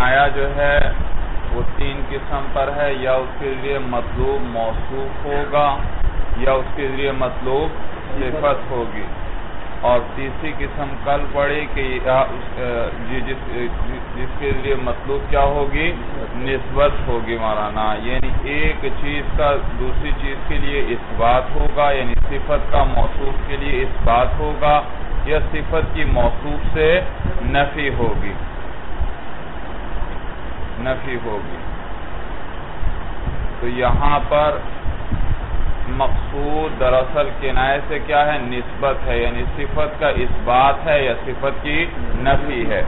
کنایا جو ہے وہ 3 قسم پر ہے، یا اس کے ذریعے مطلوب موصوف ہوگا یا اس کے ذریعے مطلوب صفت ہوگی، اور تیسری قسم کل پڑھی کہ جس کے ذریعے مطلوب کیا ہوگی، نسبت ہوگی مولانا، یعنی ایک چیز کا دوسری چیز کے لیے اثبات ہوگا، یعنی صفت کا موصوف کے لیے اثبات ہوگا یا صفت کی موصوف سے نفی ہوگی۔ تو یہاں پر مقصود دراصل کنایہ سے کیا ہے، نسبت ہے، یعنی صفت کا اثبات ہے یا صفت کی نفی ہے۔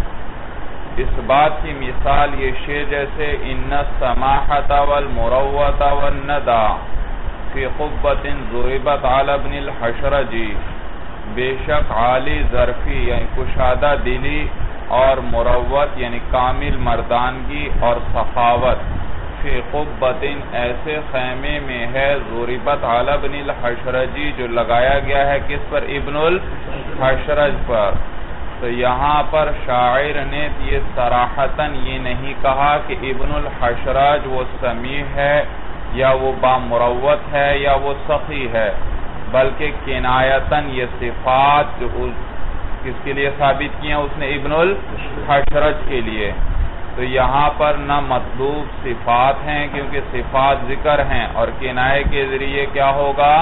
اس بات کی مثال یہ شعر جیسے ان السماحۃ والمروۃ والندى فی قبۃ ضربت علی ابن الحشرج، بے شک عالی ظرفی یعنی کشادہ دلی اور مروت یعنی کامل مردانگی اور سخاوت، فی قبۃ ایسے خیمے میں ہے، ضربت علی ابن الحشرج جو لگایا گیا ہے کس پر، ابن الحشرج پر۔ تو یہاں پر شاعر نے یہ صراحتاً یہ نہیں کہا کہ ابن الحشرج وہ سمیع ہے یا وہ بامروت ہے یا وہ سخی ہے، بلکہ کنایتاً یہ صفات جو کس کے لیے ثابت کیا اس نے، ابن الحشرج کے لیے۔ تو یہاں پر نہ مطلوب صفات ہیں کیونکہ صفات ذکر ہیں، اور کنایہ کے ذریعے کیا ہوگا،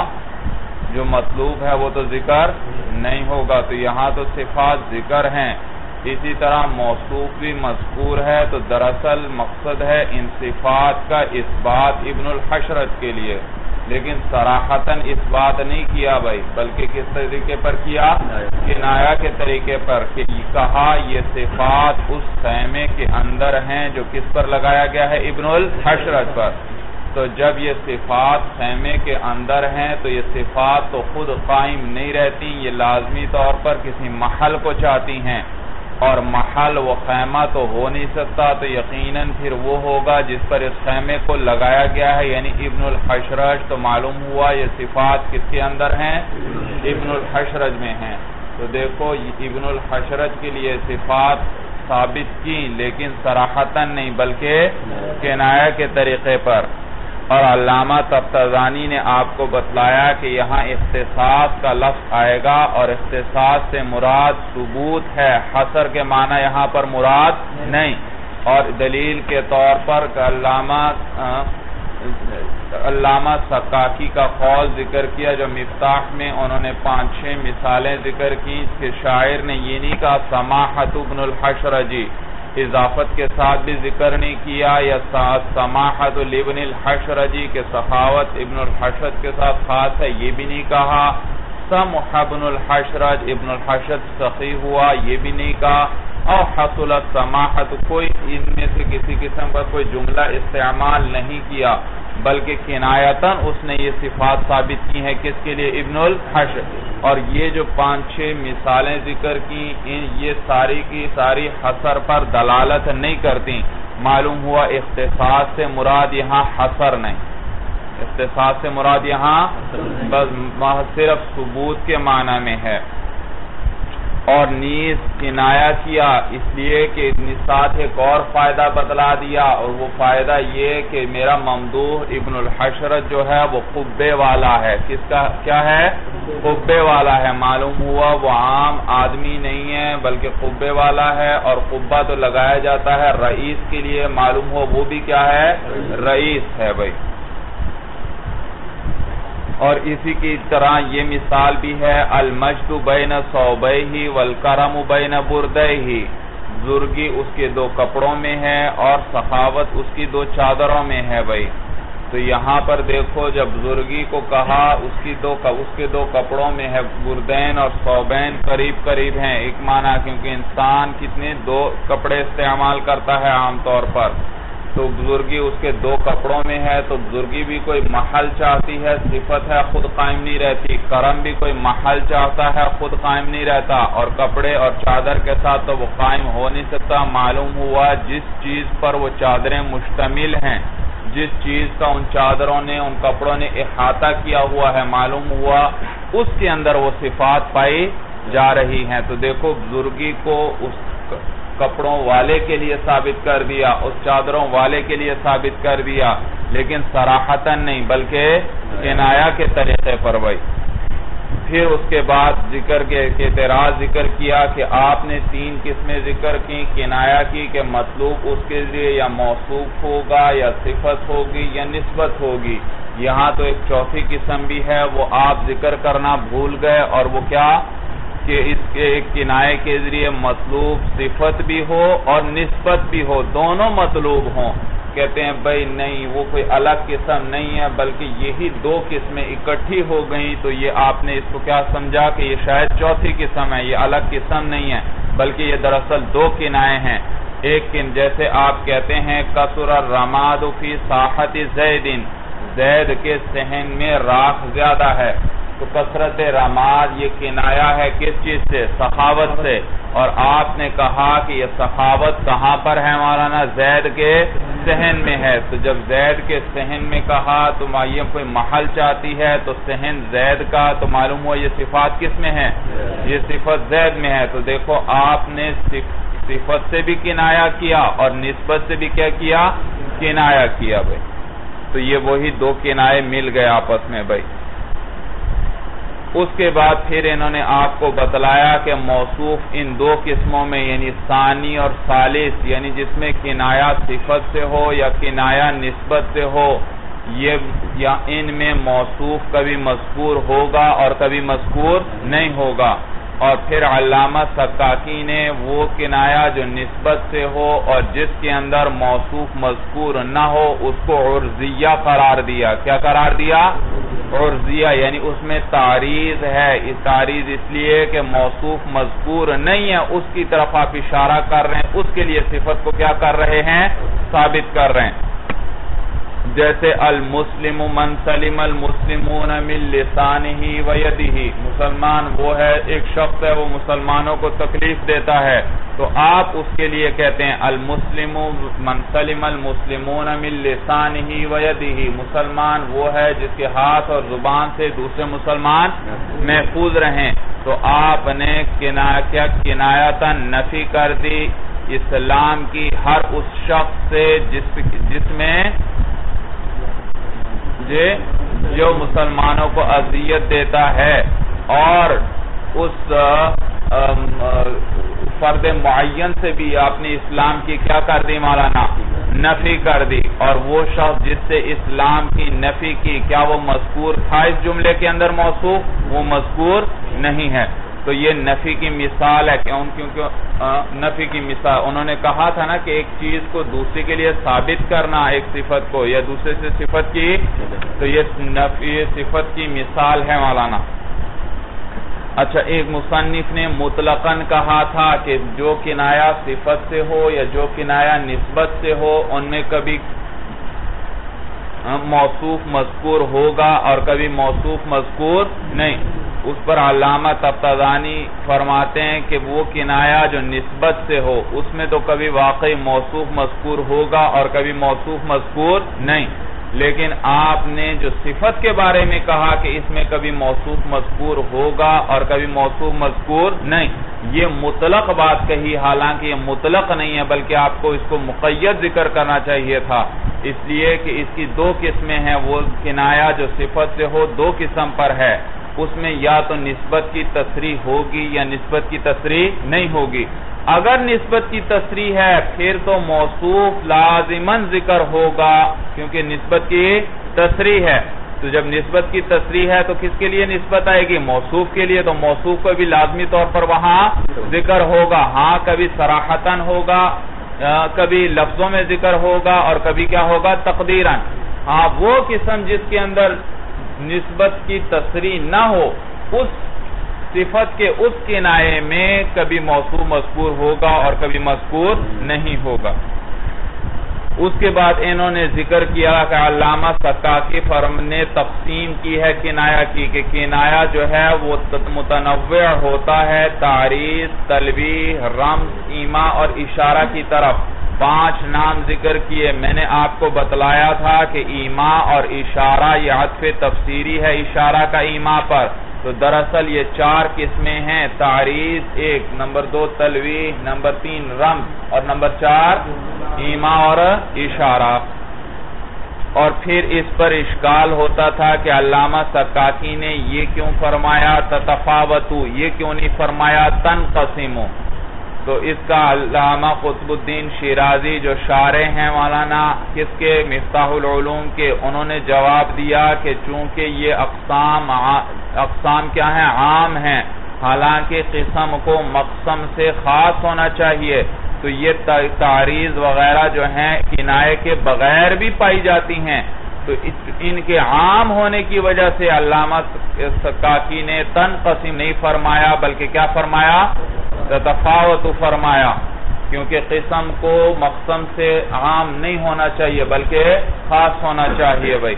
جو مطلوب ہے وہ تو ذکر نہیں ہوگا، تو یہاں تو صفات ذکر ہیں۔ اسی طرح موصوف بھی مذکور ہے، تو دراصل مقصد ہے ان صفات کا اثبات ابن الحشرج کے لیے، لیکن صراحتاً اس بات نہیں کیا بھائی، بلکہ کس طریقے پر کیا، کنایہ کے طریقے پر، کہ کہا یہ صفات اس خیمے کے اندر ہیں جو کس پر لگایا گیا ہے، ابن الحشرج پر۔ تو جب یہ صفات خیمے کے اندر ہیں تو یہ صفات تو خود قائم نہیں رہتی، یہ لازمی طور پر کسی محل کو چاہتی ہیں، اور محل وہ خیمہ تو ہو نہیں سکتا، تو یقیناً پھر وہ ہوگا جس پر اس خیمے کو لگایا گیا ہے، یعنی ابن الحشرج۔ تو معلوم ہوا یہ صفات کس کے اندر ہیں، ابن الحشرج میں ہیں۔ تو دیکھو ابن الحشرج کے لیے صفات ثابت کی، لیکن صراحتاً نہیں بلکہ کنایہ کے طریقے پر۔ اور علامہ طبطبانی نے آپ کو بتلایا کہ یہاں اختصاص کا لفظ آئے گا، اور اختصاص سے مراد ثبوت ہے، حصر کے معنی یہاں پر مراد نہیں۔ اور دلیل کے طور پر علامہ سقاکی کا قول ذکر کیا، جو مفتاح میں انہوں نے 5-6 مثالیں ذکر کی، کہ شاعر نے یہ نہیں کہا سماحت ابن الحشرج، اضافت کے ساتھ بھی ذکر نہیں کیا، یا سماحت لابن الحشرج کہ سخاوت ابن الحشرج کے ساتھ خاص ہے، یہ بھی نہیں کہا، سمح ابن الحشرج ابن الحشرج سخی ہوا، یہ بھی نہیں کہا، اور حصلت سماحت، کوئی ان میں سے کسی قسم کا کوئی جملہ استعمال نہیں کیا، بلکہ کنایتاً اس نے یہ صفات ثابت کی ہیں کس کے لیے، ابن الحشرج۔ اور یہ جو 5-6 مثالیں ذکر کی، یہ ساری کی ساری حصر پر دلالت نہیں کرتی، معلوم ہوا اختصاص سے مراد یہاں حصر نہیں، اختصاص سے مراد یہاں بس صرف ثبوت کے معنی میں ہے۔ اور نیز کنایہ کیا اس لیے کہ ساتھ ایک اور فائدہ بتلا دیا، اور وہ فائدہ یہ کہ میرا ممدوح ابن الحشرج جو ہے وہ قبے والا ہے، کس کا کیا ہے، قبے والا ہے، معلوم ہوا وہ عام آدمی نہیں ہے بلکہ قبے والا ہے، اور قبہ تو لگایا جاتا ہے رئیس کے لیے، معلوم ہوا وہ بھی کیا ہے، رئیس ہے بھائی۔ اور اسی کی طرح یہ مثال بھی ہے، المجد بین ثوبیہ والکرم بین بردیہ، بزرگی اس کے 2 کپڑوں میں ہے اور سخاوت اس کی 2 چادروں میں ہے بھائی۔ تو یہاں پر دیکھو جب بزرگی کو کہا اس کے 2 کپڑوں میں ہے، بردین اور ثوبین قریب ہیں، ایک معنی کیونکہ انسان کتنے 2 کپڑے استعمال کرتا ہے عام طور پر، تو بزرگی اس کے 2 کپڑوں میں ہے، تو بزرگی بھی کوئی محل چاہتی ہے، صفت ہے خود قائم نہیں رہتی، کرم بھی کوئی محل چاہتا ہے خود قائم نہیں رہتا، اور کپڑے اور چادر کے ساتھ تو وہ قائم ہو نہیں سکتا۔ معلوم ہوا جس چیز پر وہ چادریں مشتمل ہیں، جس چیز کا ان چادروں نے ان کپڑوں نے احاطہ کیا ہوا ہے، معلوم ہوا اس کے اندر وہ صفات پائی جا رہی ہیں۔ تو دیکھو بزرگی کو اس کپڑوں والے کے لیے ثابت کر دیا، اس چادروں والے کے لیے ثابت کر دیا، لیکن صراحتاً نہیں بلکہ کنایہ کے طریقے پر بھائی۔ پھر اس کے بعد ذکر کے اعتراض ذکر کیا کہ آپ نے 3 قسمیں ذکر کی، کنایہ کی کہ مطلوب اس کے لیے یا موصوف ہوگا یا صفت ہوگی یا نسبت ہوگی، یہاں تو ایک چوتھی قسم بھی ہے، وہ آپ ذکر کرنا بھول گئے، اور وہ کیا کہ اس کے کنایے کے ذریعے مطلوب صفت بھی ہو اور نسبت بھی ہو، دونوں مطلوب ہوں۔ کہتے ہیں بھائی نہیں، وہ کوئی الگ قسم نہیں ہے بلکہ یہی 2 قسمیں اکٹھی ہو گئیں، تو یہ آپ نے اس کو کیا سمجھا کہ یہ شاید چوتھی قسم ہے، یہ الگ قسم نہیں ہے بلکہ یہ دراصل 2 کنائے ہیں۔ ایک جیسے آپ کہتے ہیں کثر الرماد فی ساحت زید، زید کے صحن میں راکھ زیادہ ہے، تو کثرت رماد یہ کنایہ ہے کس چیز سے؟ سخاوت سے، اور آپ نے کہا کہ یہ سخاوت کہاں پر ہے مولانا؟ زید کے صحن میں ہے، تو جب زید کے صحن میں کہا تو یہ کوئی محل چاہتی ہے، تو صحن زید کا، تو معلوم ہوا یہ صفات کس میں ہے؟ یہ صفت زید میں ہے، تو دیکھو آپ نے صفت سے بھی کنایہ کیا اور نسبت سے بھی کیا کیا؟ کنایہ کیا بھائی، تو یہ وہی 2 کنائے مل گئے آپس میں بھائی۔ اس کے بعد پھر انہوں نے آپ کو بتلایا کہ موصوف ان 2 قسموں میں یعنی ثانی اور ثالث، یعنی جس میں کنایہ صفت سے ہو یا کنایہ نسبت سے ہو، یا ان میں موصوف کبھی مذکور ہوگا اور کبھی مذکور نہیں ہوگا۔ اور پھر علامہ سکاکی نے وہ کنایہ جو نسبت سے ہو اور جس کے اندر موصوف مذکور نہ ہو اس کو عرضیہ قرار دیا۔ کیا قرار دیا؟ عرضیہ، یعنی اس میں تعریض ہے، اس تعریض اس لیے کہ موصوف مذکور نہیں ہے، اس کی طرف آپ اشارہ کر رہے ہیں، اس کے لیے صفت کو کیا کر رہے ہیں؟ ثابت کر رہے ہیں۔ جیسے المسلم من سلم المسلمون من لسانہ و یدہ، مسلمان وہ ہے، ایک شخص ہے وہ مسلمانوں کو تکلیف دیتا ہے، تو آپ اس کے لیے کہتے ہیں المسلم من سلم المسلمون من لسانہ و یدہ، مسلمان وہ ہے جس کے ہاتھ اور زبان سے دوسرے مسلمان محفوظ رہیں، تو آپ نے کنایتاً نفی کر دی اسلام کی ہر اس شخص سے جس میں جو مسلمانوں کو اذیت دیتا ہے، اور اس فرد معین سے بھی آپ نے اسلام کی کیا کر دی مولانا؟ نفی کر دی، اور وہ شخص جس سے اسلام کی نفی کی کیا وہ مذکور تھا اس جملے کے اندر موصوف؟ وہ مذکور نہیں ہے، تو یہ نفی کی مثال ہے، کیونکہ نفی کی مثال انہوں نے کہا تھا نا کہ ایک چیز کو دوسرے کے لیے ثابت کرنا، ایک صفت کو یا دوسرے سے صفت کی، تو یہ صفت کی مثال ہے مولانا۔ اچھا، ایک مصنف نے مطلقاً کہا تھا کہ جو کنایہ صفت سے ہو یا جو کنایہ نسبت سے ہو ان میں کبھی موصوف مذکور ہوگا اور کبھی موصوف مذکور نہیں۔ اس پر علامہ تفتزانی فرماتے ہیں کہ وہ کنایہ جو نسبت سے ہو اس میں تو کبھی واقعی موصوف مذکور ہوگا اور کبھی موصوف مذکور نہیں، لیکن آپ نے جو صفت کے بارے میں کہا کہ اس میں کبھی موصوف مذکور ہوگا اور کبھی موصوف مذکور نہیں، یہ مطلق بات کہی، حالانکہ یہ مطلق نہیں ہے بلکہ آپ کو اس کو مقید ذکر کرنا چاہیے تھا، اس لیے کہ اس کی 2 قسمیں ہیں، وہ کنایہ جو صفت سے ہو 2 قسم پر ہے، اس میں یا تو نسبت کی تصریح ہوگی یا نسبت کی تصریح نہیں ہوگی۔ اگر نسبت کی تصریح ہے پھر تو موصوف لازماً ذکر ہوگا، کیونکہ نسبت کی تصریح ہے، تو جب نسبت کی تصریح ہے تو کس کے لیے نسبت آئے گی؟ موصوف کے لیے، تو موصوف کو بھی لازمی طور پر وہاں ذکر ہوگا، ہاں کبھی صراحتاً ہوگا، کبھی لفظوں میں ذکر ہوگا اور کبھی کیا ہوگا؟ تقدیراً۔ ہاں وہ قسم جس کے اندر نسبت کی تصریح نہ ہو اس صفت کے اس کنایے میں کبھی موصوف مذکور ہوگا اور کبھی مذکور نہیں ہوگا۔ اس کے بعد انہوں نے ذکر کیا کہ علامہ سکاکی نے تقسیم کی ہے کنایہ کی، کہ کنایہ جو ہے وہ متنوع ہوتا ہے تعریض، تلویح، رمز، ایما اور اشارہ کی طرف۔ 5 نام ذکر کیے، میں نے آپ کو بتلایا تھا کہ ایما اور اشارہ یہ عطف تفسیری ہے اشارہ کا ایما پر، تو دراصل یہ 4 قسمیں ہیں، تعریض 1، نمبر 2 تلویح، نمبر 3 رمز، اور نمبر 4 ایما اور اشارہ۔ اور پھر اس پر اشکال ہوتا تھا کہ علامہ سکاکی نے یہ کیوں فرمایا تتفاوتو، یہ کیوں نہیں فرمایا تنقسمو؟ تو اس کا علامہ قطب الدین شیرازی جو شارح ہیں مولانا کس کے، مفتاح العلوم کے، انہوں نے جواب دیا کہ چونکہ یہ اقسام کیا ہیں، عام ہیں، حالانکہ قسم کو مقسم سے خاص ہونا چاہیے، تو یہ تعریض وغیرہ جو ہیں کنایے کے بغیر بھی پائی جاتی ہیں، تو ان کے عام ہونے کی وجہ سے علامہ سکاکی نے تنقسم نہیں فرمایا، بلکہ کیا فرمایا، تتفاوت فرمایا، کیونکہ قسم کو مقسم سے عام نہیں ہونا چاہیے بلکہ خاص ہونا چاہیے بھائی۔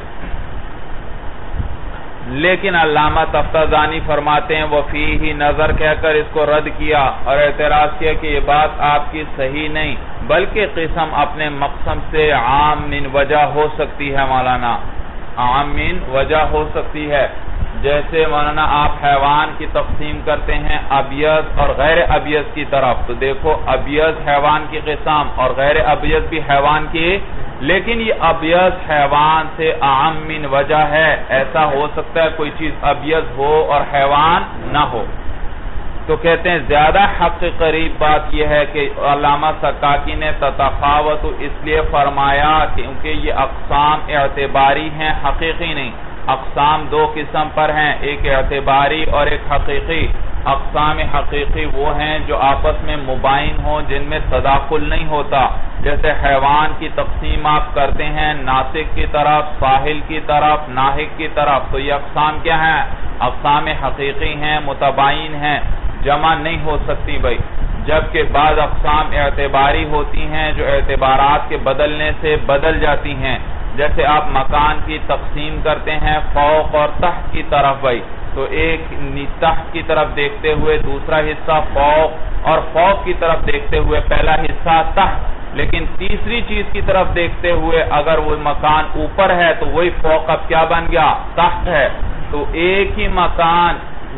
لیکن علامہ تفتازانی فرماتے ہیں وفیہ نظر کہہ کر اس کو رد کیا اور اعتراض کیا کہ یہ بات آپ کی صحیح نہیں، بلکہ قسم اپنے مقسم سے عام من وجہ ہو سکتی ہے مولانا، عام من وجہ ہو سکتی ہے۔ جیسے مولانا آپ حیوان کی تقسیم کرتے ہیں ابیض اور غیر ابیض کی طرف، تو دیکھو ابیض حیوان کی قسم اور غیر ابیض بھی حیوان کی، لیکن یہ ابیض حیوان سے عام من وجہ ہے، ایسا ہو سکتا ہے کوئی چیز ابیض ہو اور حیوان نہ ہو۔ تو کہتے ہیں زیادہ حق کے قریب بات یہ ہے کہ علامہ سکاکی نے تتفاوت اس لیے فرمایا کیونکہ یہ اقسام اعتباری ہیں، حقیقی نہیں۔ اقسام 2 قسم پر ہیں، ایک اعتباری اور ایک حقیقی۔ اقسام حقیقی وہ ہیں جو آپس میں مباین ہوں، جن میں تداخل نہیں ہوتا، جیسے حیوان کی تقسیم آپ کرتے ہیں ناسک کی طرف، ساحل کی طرف، ناہک کی طرف، تو یہ اقسام کیا ہیں، اقسام حقیقی ہیں، متباین ہیں، جمع نہیں ہو سکتی بھائی۔ جبکہ بعض اقسام اعتباری ہوتی ہیں جو اعتبارات کے بدلنے سے بدل جاتی ہیں، جیسے آپ مکان کی تقسیم کرتے ہیں فوق اور تحت کی طرف بھائی، تو ایک تحت کی طرف دیکھتے ہوئے دوسرا حصہ فوق، اور فوق کی طرف دیکھتے ہوئے پہلا حصہ تحت، لیکن تیسری چیز کی طرف دیکھتے ہوئے اگر وہ مکان اوپر ہے تو وہی فوق اب کیا بن گیا، تحت ہے۔ تو ایک ہی مکان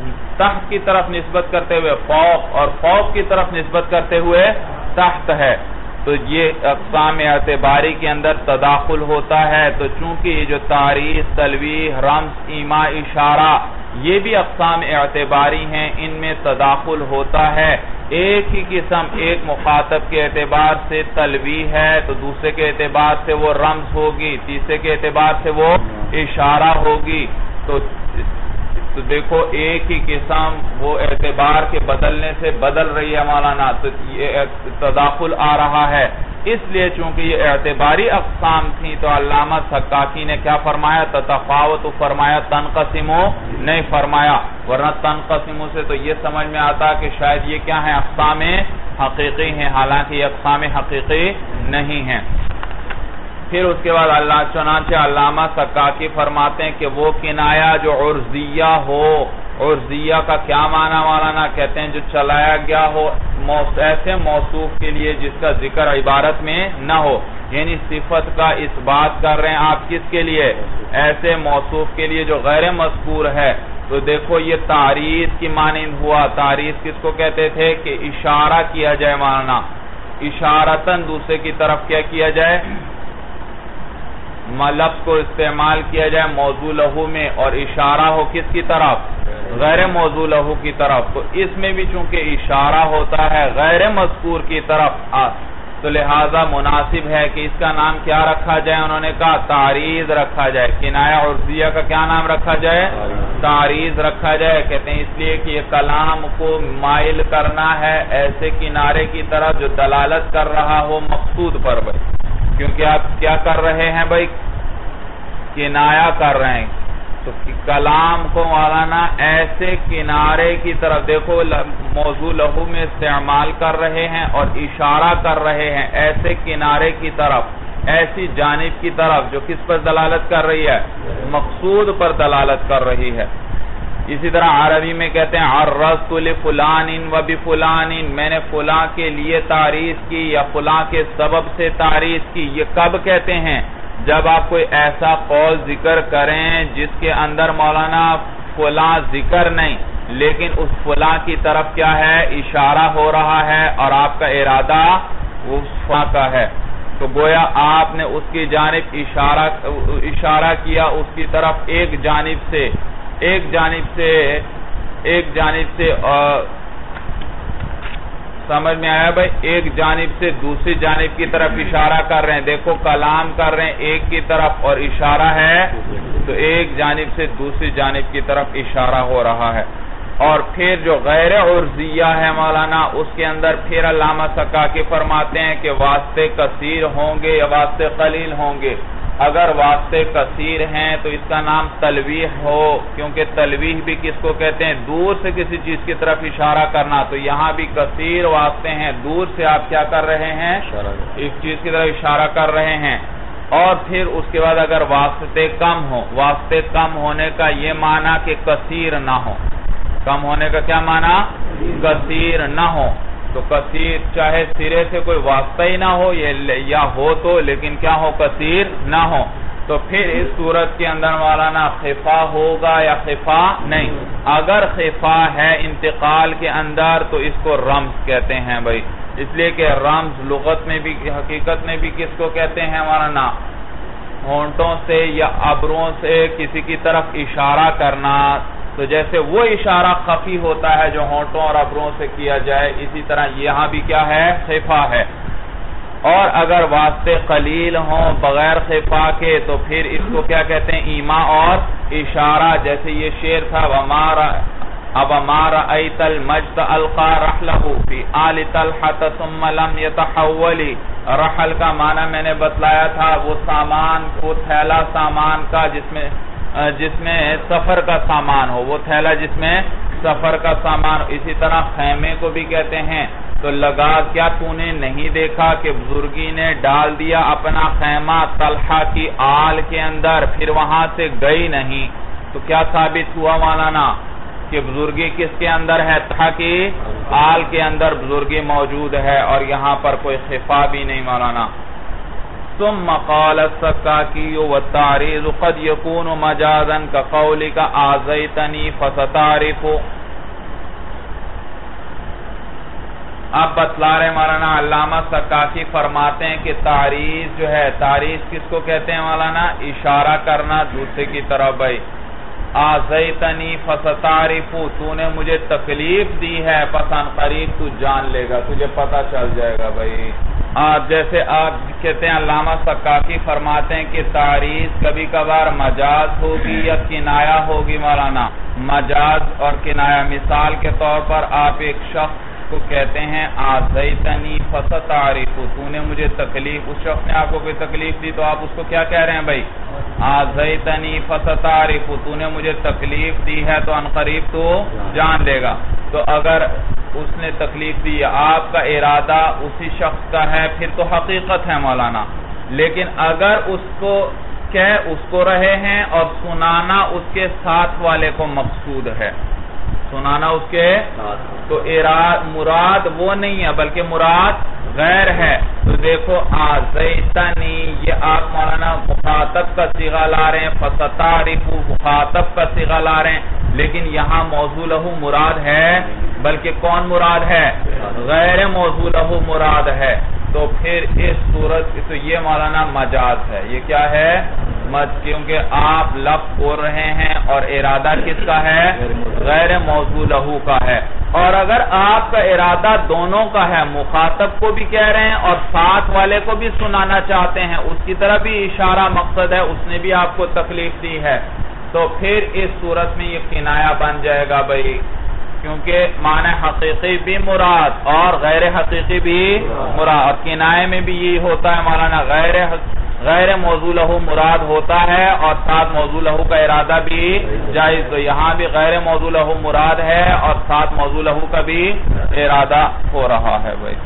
تحت کی طرف نسبت کرتے ہوئے فوق اور فوق کی طرف نسبت کرتے ہوئے تحت ہے، تو یہ اقسام اعتباری کے اندر تداخل ہوتا ہے۔ تو چونکہ یہ جو تعریض، تلویح، رمز، ایما، اشارہ یہ بھی اقسام اعتباری ہیں، ان میں تداخل ہوتا ہے۔ ایک ہی قسم ایک مخاطب کے اعتبار سے تلویح ہے تو دوسرے کے اعتبار سے وہ رمز ہوگی، تیسرے کے اعتبار سے وہ اشارہ ہوگی۔ تو دیکھو ایک ہی قسم وہ اعتبار کے بدلنے سے بدل رہی ہے مولانا، تو یہ تداخل آ رہا ہے۔ اس لیے چونکہ یہ اعتباری اقسام تھیں تو علامہ سکاکی نے کیا فرمایا، تتفاوت فرمایا، تنقسمو نہیں فرمایا، ورنہ تنقسمو سے تو یہ سمجھ میں آتا کہ شاید یہ کیا ہیں، اقسام حقیقی ہیں، حالانکہ یہ اقسام حقیقی نہیں ہیں۔ پھر اس کے بعد چنانچہ علامہ سکاکی فرماتے ہیں کہ وہ کنایہ جو عرضیہ ہو، عرضیہ کا کیا معنی مولانا، کہتے ہیں جو چلایا گیا ہو ایسے موصوف کے لیے جس کا ذکر عبارت میں نہ ہو، یعنی صفت کا اس بات کر رہے ہیں آپ کس کے لیے، ایسے موصوف کے لیے جو غیر مذکور ہے۔ تو دیکھو یہ تعریض کی مانند ہوا، تعریض کس کو کہتے تھے کہ اشارہ کیا جائے مولانا، اشارتاً دوسرے کی طرف کیا کیا جائے، لفظ کو استعمال کیا جائے موضوع لہو میں، اور اشارہ ہو کس کی طرف، غیر موضوع لہو کی طرف۔ تو اس میں بھی چونکہ اشارہ ہوتا ہے غیر مذکور کی طرف، تو لہذا مناسب ہے کہ اس کا نام کیا رکھا جائے، انہوں نے کہا تعریض رکھا جائے، کنایہ عرضیہ کا کیا نام رکھا جائے، تعریض رکھا جائے۔ کہتے ہیں اس لیے کہ یہ کلام کو مائل کرنا ہے ایسے کنارے کی طرف جو دلالت کر رہا ہو مقصود پر بھائی، کیونکہ آپ کیا کر رہے ہیں بھائی، کنایہ کر رہے ہیں، تو کلام کو مولانا ایسے کنارے کی طرف، دیکھو موضوع لہو میں استعمال کر رہے ہیں اور اشارہ کر رہے ہیں ایسے کنارے کی طرف، ایسی جانب کی طرف جو کس پر دلالت کر رہی ہے، مقصود پر دلالت کر رہی ہے۔ اسی طرح عربی میں کہتے ہیں عرضت لفلان وبفلان، میں نے فلاں کے لیے تعریض کی یا فلاں کے سبب سے تعریض کی۔ یہ کب کہتے ہیں، جب آپ کوئی ایسا قول ذکر کریں جس کے اندر مولانا فلاں ذکر نہیں، لیکن اس فلاں کی طرف کیا ہے، اشارہ ہو رہا ہے اور آپ کا ارادہ اس فلاں کا ہے، تو گویا آپ نے اس کی جانب اشارہ کیا، اس کی طرف ایک جانب سے سمجھ میں آیا بھائی، ایک جانب سے دوسری جانب کی طرف اشارہ کر رہے ہیں، دیکھو کلام کر رہے ہیں ایک کی طرف اور اشارہ ہے تو ایک جانب سے دوسری جانب کی طرف اشارہ ہو رہا ہے۔ اور پھر جو غیر عرضیہ ہے مولانا، اس کے اندر پھر علامہ سکاکی فرماتے ہیں کہ واسطے کثیر ہوں گے یا واسطے قلیل ہوں گے۔ اگر واسطے کثیر ہیں تو اس کا نام تلویح ہو، کیونکہ تلویح بھی کس کو کہتے ہیں، دور سے کسی چیز کی طرف اشارہ کرنا، تو یہاں بھی کثیر واسطے ہیں، دور سے آپ کیا کر رہے ہیں، ایک چیز کی طرف اشارہ کر رہے ہیں۔ اور پھر اس کے بعد اگر واسطے کم ہو، واسطے کم ہونے کا یہ معنی کہ کثیر نہ ہو، کم ہونے کا کیا معنی، کثیر نہ ہو، تو کثیر چاہے سرے سے کوئی واسطہ ہی نہ ہو یا ہو تو لیکن کیا ہو، کثیر نہ ہو، تو پھر اس صورت کے اندر مولانا خفا ہوگا یا خفا نہیں۔ اگر خفا ہے انتقال کے اندر تو اس کو رمز کہتے ہیں بھائی، اس لیے کہ رمز لغت میں بھی حقیقت میں بھی کس کو کہتے ہیں مولانا، ہونٹوں سے یا ابروں سے کسی کی طرف اشارہ کرنا، تو جیسے وہ اشارہ خفی ہوتا ہے جو ہونٹوں اور ابروں سے کیا جائے، اسی طرح یہاں بھی کیا ہے، خفا ہے۔ اور اگر واسطے قلیل ہوں بغیر خفا کے تو پھر اس کو کیا کہتے ہیں، ایما اور اشارہ، جیسے یہ شعر تھا، اب ما رأیت المجد القا رحلہ فی آل طلحۃ ثم لم یتحولی، رحل کا معنی میں نے بتلایا تھا، وہ سامان، وہ تھیلا سامان کا جس میں سفر کا سامان ہو، وہ تھیلا جس میں سفر کا سامان، اسی طرح خیمے کو بھی کہتے ہیں۔ تو لگا کیا تو نے نہیں دیکھا کہ بزرگی نے ڈال دیا اپنا خیمہ طلحہ کی آل کے اندر، پھر وہاں سے گئی نہیں، تو کیا ثابت ہوا مولانا کہ بزرگی کس کے اندر ہے، طلحہ کی آل کے اندر بزرگی موجود ہے، اور یہاں پر کوئی خفا بھی نہیں مولانا۔ ثم قال السکاکی والتعریض قد یکون مجازا کقولک آذیتنی فستعرف۔ اب بتلا رہے مولانا علامہ سکاکی فرماتے ہیں کہ تعریض جو ہے، تعریض کس کو کہتے ہیں مولانا، اشارہ کرنا دوسرے کی طرف، بھائی آذیتنی فستعرف، تو نے مجھے تکلیف دی ہے، پس ان قریب تو جان لے گا، تجھے پتہ چل جائے گا بھائی۔ جیسے آپ کہتے ہیں علامہ سکاکی فرماتے ہیں کہ تعریض کبھی کبھار مجاز ہوگی یا کنایہ ہوگی مولانا، مجاز اور کنایہ۔ مثال کے طور پر آپ ایک شخص کو کہتے ہیں آذیتنی فستعرف، تو نے مجھے تکلیف، اس شخص نے آپ کو کوئی تکلیف دی تو آپ اس کو کیا کہہ رہے ہیں بھائی، آذیتنی فستعرف، تو نے مجھے تکلیف دی ہے تو ان قریب تو جان لے گا۔ تو اگر اس نے تکلیف دی، آپ کا ارادہ اسی شخص کا ہے، پھر تو حقیقت ہے مولانا، لیکن اگر اس کو رہے ہیں اور سنانا اس کے ساتھ والے کو مقصود ہے، سنانا اس کے، تو مراد وہ نہیں ہے بلکہ مراد غیر ہے، تو دیکھو آذیتنی یہ آپ مولانا مخاطب کا صیغہ لا رہے ہیں، فستعرف مخاطب کا صیغہ لا رہے ہیں، لیکن یہاں موضوع لہو مراد ہے، بلکہ کون مراد ہے، غیر موضوع لہو مراد ہے، تو پھر اس صورت تو یہ مولانا مجاز ہے، یہ کیا ہے، کیونکہ آپ لفظ بول رہے ہیں اور ارادہ کس کا ہے، غیر موضوع لہو کا ہے۔ اور اگر آپ کا ارادہ دونوں کا ہے، مخاطب کو بھی کہہ رہے ہیں اور ساتھ والے کو بھی سنانا چاہتے ہیں، اس کی طرف بھی اشارہ مقصد ہے، اس نے بھی آپ کو تکلیف دی ہے، تو پھر اس صورت میں یہ کنایہ بن جائے گا بھائی، کیونکہ معنی حقیقی بھی مراد اور غیر حقیقی بھی مراد، اور کنایے میں بھی یہی ہوتا ہے مولانا، غیر موضوع لہو مراد ہوتا ہے اور ساتھ موضوع لہو کا ارادہ بھی جائز، تو یہاں بھی غیر موضوع لہو مراد ہے اور ساتھ موضوع لہو کا بھی ارادہ ہو رہا ہے بھائی۔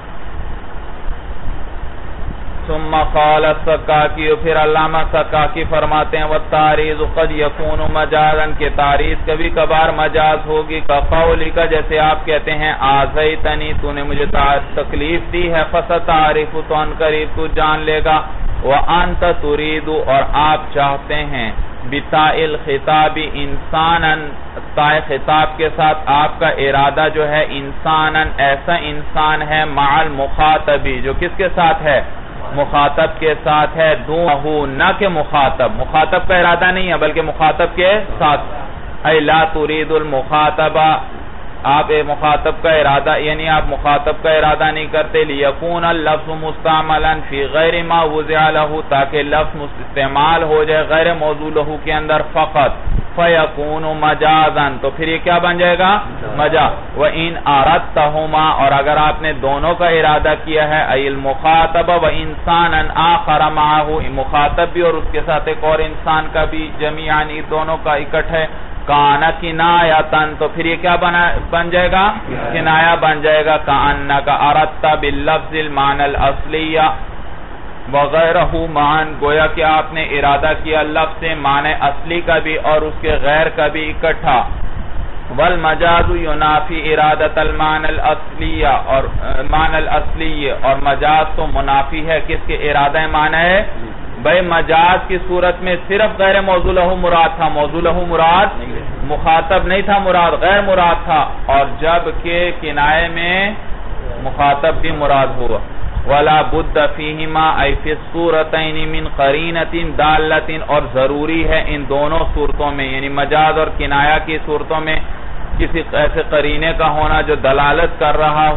ثم قال السکاکی، پھر علامہ سکاکی فرماتے ہیں والتعریض قد یکون مجازا، کہ تعریض کبھی کبھار مجاز ہوگی، کقولک جیسے آپ کہتے ہیں آذیتنی، تو نے مجھے تکلیف دی ہے، فستعرف تو ان قریب تو جان لے گا، وانت ترید اور آپ چاہتے ہیں، بتاء الخطاب انسانا، تائے خطاب کے ساتھ آپ کا ارادہ جو ہے انسانا ایسا انسان ہے، مع المخاطبی جو کس کے ساتھ ہے؟ مخاطب کے ساتھ ہے، دونہ نہ کہ مخاطب کا ارادہ نہیں ہے بلکہ مخاطب کے ساتھ، اے لا ترید المخاطبہ، آپ مخاطب کا ارادہ یعنی آپ مخاطب کا ارادہ نہیں کرتے، لیکون اللفظ مستعملا فی غیر ما وضع لہ، تاکہ لفظ استعمال ہو جائے غیر موضوع لہ کے اندر فقط، فیکون مجازا، تو پھر یہ کیا بن جائے گا؟ مجاز۔ وَإِنْ أَرَدْتَهُمَا، اور اگر آپ نے دونوں کا ارادہ کیا ہے، اَيْ الْمُخَاطَبَ وَإِنسَانًا آخَرَ مَعَهُ، مخاطب بھی اور اس کے ساتھ ایک اور انسان کا بھی، جمیعاً دونوں کا اکٹھ ہے، کان کنایتن، تو پھر یہ کیا بن جائے گا؟ کنایہ بن جائے گا، کأنک اردت باللفظ المعنی الاصلی وغیرہ معاً، گویا کہ آپ نے ارادہ کیا لفظ معنی اصلی کا بھی اور اس کے غیر کا بھی اکٹھا، والمجاز ینافی ارادت المعنی الاصلی، اور معنی الاصلی اور مجاز تو منافی ہے کس کے؟ ارادہ معنی ہے۔ بھئی مجاز کی صورت میں صرف غیر موضوع لہ مراد تھا، موضوع لہ مراد مخاطب نہیں تھا مراد، غیر مراد تھا، اور جب کہ کنائے میں مخاطب بھی مراد ہوا، وَلَا بُدَّ فِيهِمَا أَيْ فِي الصُّورَتَيْنِ مِنْ قَرِينَةٍ دَالَّةٍ، اور ضروری ہے ان دونوں صورتوں میں یعنی مجاز اور کنایہ کی صورتوں میں کسی ایسے قرینے کا ہونا جو دلالت کر رہا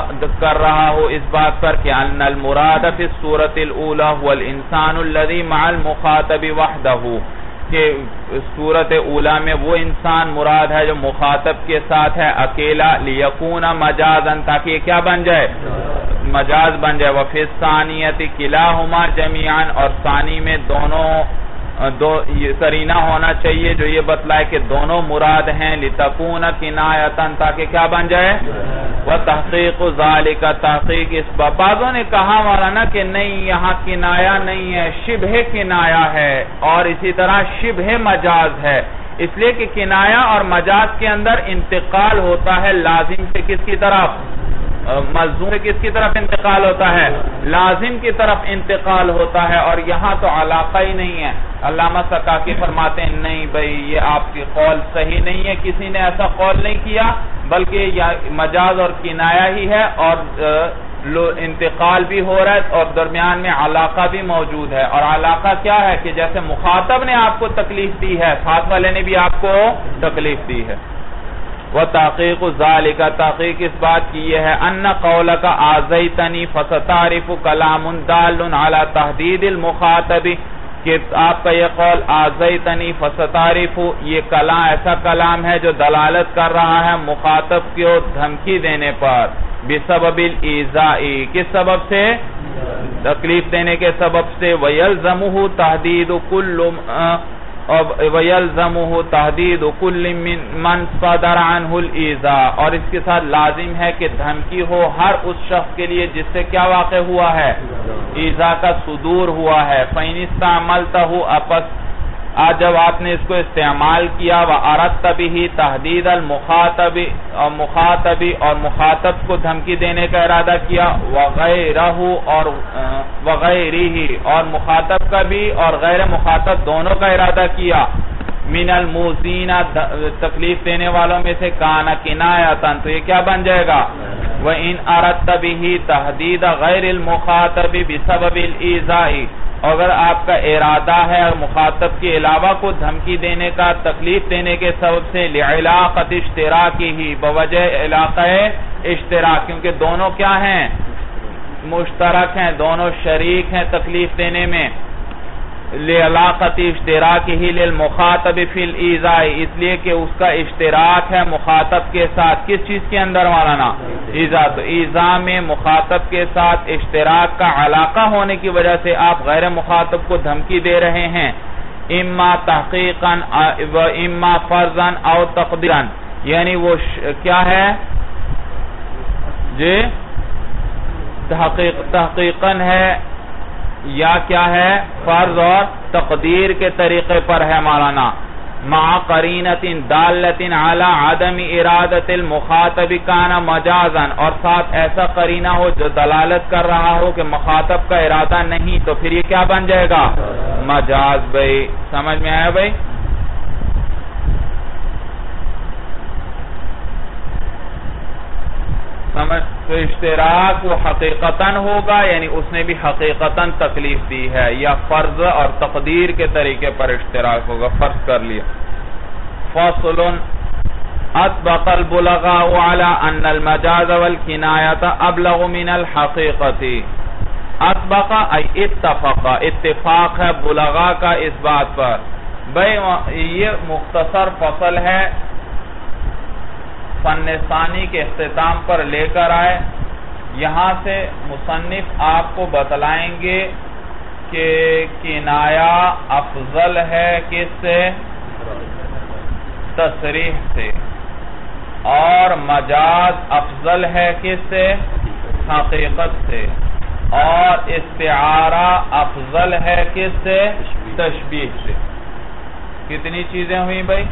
ہو اس بات پر کہ ان المراد فی الصورت الاولی هو الانسان الذي مع المخاطب وحده، کہ صورت اولی میں وہ انسان مراد ہے جو مخاطب کے ساتھ ہے اکیلا، لیکون مجازا، تاکہ یہ کیا بن جائے؟ مجاز بن جائے، وفی الثانیۃ کلاہما جمیعا، اور ثانی میں دونوں یہ قرینہ ہونا چاہیے جو یہ بتلائے کہ دونوں مراد ہیں، لتکون کنایتن، تاکہ کیا بن جائے؟ وتحقیق ذالک، تحقیق اس بعضوں نے کہا مولانا کہ نہیں یہاں کنایہ نہیں ہے، شبہ کنایہ ہے، اور اسی طرح شبہ مجاز ہے، اس لیے کہ کنایہ اور مجاز کے اندر انتقال ہوتا ہے لازم سے کس کی طرف؟ ملزوم سے کس کی طرف انتقال ہوتا ہے؟ لازم کی طرف انتقال ہوتا ہے، اور یہاں تو علاقہ ہی نہیں ہے۔ علامہ سکاکی فرماتے ہیں نہیں بھئی یہ آپ کی قول صحیح نہیں ہے، کسی نے ایسا قول نہیں کیا، بلکہ مجاز اور کنایہ ہی ہے، اور انتقال بھی ہو رہا ہے اور درمیان میں علاقہ بھی موجود ہے، اور علاقہ کیا ہے کہ جیسے مخاطب نے آپ کو تکلیف دی ہے، ساتھ والے نے بھی آپ کو تکلیف دی ہے۔ وَتَحْقِيقُ ذَلِكَ، تحقیق اس بات کی یہ ہے، أَنَّ قَوْلَكَ آذَيْتَنِي فَسَتَعْرِفُ كَلَامٌ دَالٌ عَلَى تَحْدِيدِ الْمُخَاطَبِ، کہ آپ کا یہ قول آذَيْتَنِي فَسَتَعْرِفُ، یہ کلام ایسا کلام ہے جو دلالت کر رہا ہے مخاطب کو دھمکی دینے پر، بِسَبَبِ الْإِيذَاءِ، کس سبب سے؟ تکلیف دینے کے سبب سے، وَيَلْزَمُهُ تَحْدِيدُ كُلِّ مَنْ صَدَرَ عَنْهُ الْإِيذَاء، اور اس کے ساتھ لازم ہے کہ دھمکی ہو ہر اس شخص کے لیے جس سے کیا واقع ہوا ہے؟ ایذا کا صدور ہوا ہے۔ فَإِنِ اسْتَعْمَلْتَهُ، آج جب آپ نے اس کو استعمال کیا، وَأَرَدْتَ بِهِ تَحْدِيدَ الْمُخَاطَبِ، اور مخاطب کو دھمکی دینے کا ارادہ کیا، وَغَيْرِهِ، اور مخاطب کا بھی اور غیر مخاطب دونوں کا ارادہ کیا، مِنَ الْمُوذِينَ، تکلیف دینے والوں میں سے، کَانَ کِنایَةً، تو یہ کیا بن جائے گا؟ وَإِنْ أَرَدْتَ بِهِ تَحْدِيدَ غَيْرِ الْمُخَاطَبِ بِسَبَبِ الْإِيذَاءِ، اگر آپ کا ارادہ ہے مخاطب کے علاوہ کو دھمکی دینے کا تکلیف دینے کے سبب سے، لِعِلَاقَةِ اشْتِرَاكِهِ، بوجہ علاقہ اشتراک، کیونکہ دونوں کیا ہیں؟ مشترک ہیں، دونوں شریک ہیں تکلیف دینے میں، لِعِلَاقَةِ اشْتِرَاكِهِ لِلْمُخَاطَبِ فِي الْإِيذَاءِ، اس لیے کہ اس کا اشتراک ہے مخاطب کے ساتھ کس چیز کے اندر مولانا؟ ایذا، تو ایذا میں مخاطب کے ساتھ اشتراک کا علاقہ ہونے کی وجہ سے آپ غیر مخاطب کو دھمکی دے رہے ہیں، اما تحقیقاً و اما فرضاً او تقدیراً، یعنی وہ کیا ہے جی؟ تحقیقاً ہے یا کیا ہے؟ فرض اور تقدیر کے طریقے پر ہے مولانا، مع قرینۃ دالۃ علی عدم ارادۃ المخاطب کان مجازا، اور ساتھ ایسا قرینہ ہو جو دلالت کر رہا ہو کہ مخاطب کا ارادہ نہیں، تو پھر یہ کیا بن جائے گا؟ مجاز۔ بھائی سمجھ میں آیا بھائی؟ تو اشتراک وہ حقیقتاً ہوگا، یعنی اس نے بھی حقیقتاً تکلیف دی ہے، یا فرض اور تقدیر کے طریقے پر اشتراک ہوگا، فرض کر لیا۔ فصل اطبق البلغاء على ان المجاز والکنایۃ ابلغ من الحقیقۃ۔ اطبق ای اتفق، اتفاق ہے بلغاء کا اس بات پر۔ بھئی یہ مختصر فصل ہے، فن ثانی کے اختتام پر لے کر آئے۔ یہاں سے مصنف آپ کو بتلائیں گے کہ کنایہ افضل ہے کس سے؟ تصریح سے، اور مجاز افضل ہے کس سے؟ حقیقت سے، اور استعارہ افضل ہے کس سے؟ تشبیہ سے۔ کتنی چیزیں ہوئی بھائی؟